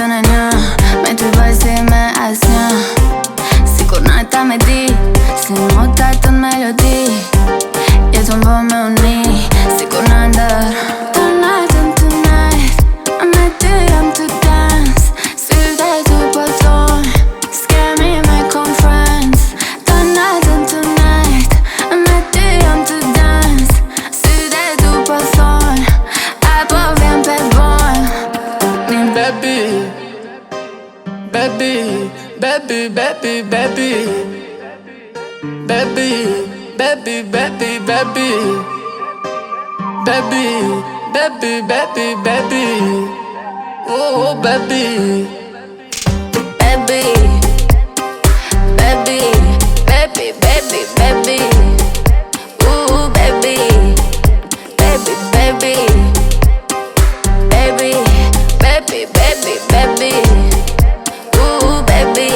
të në një, me ty bëj si me asnjë. Sikur nata me di, si nota të melodi, jeton po me uni, sikur në ndër. Tonight and tonight, me ty jam to dance. Sytë e tu po thon, s'kemi me kon friends. Tonight and tonight, me ty jam to dance. Sytë e tu po thon, apo vjen pe bon. Baby, baby, baby, baby, baby, baby, baby, baby, baby, baby, baby, baby, baby, oh baby, baby, baby, baby, baby, baby, ooh baby, baby, baby, baby, baby, baby, baby, ooh baby.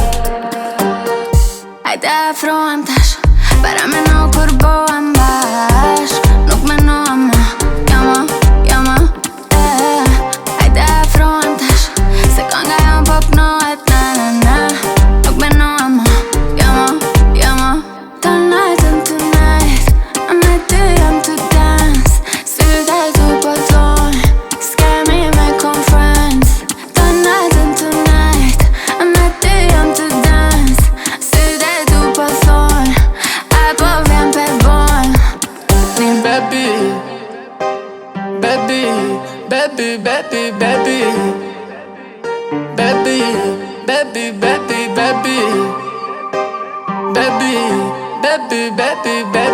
Hajde afrohem tash, para me no kur bohem bashk. Nuk me no ama, jama, jama, hajde afrohem tash, se kanga jam po pnohet na na na. Nuk me no ama, jama, jama. Tonight and tonight, me ty jam to dance. Sytë e tu po thon, s'kemi me kon friends. Tonight and tonight, me ty jam to dance. Sytë e tu po thon, apo vjen pe bon. baby, baby, baby, baby, baby, baby, baby, baby, baby, baby, baby, baby, baby.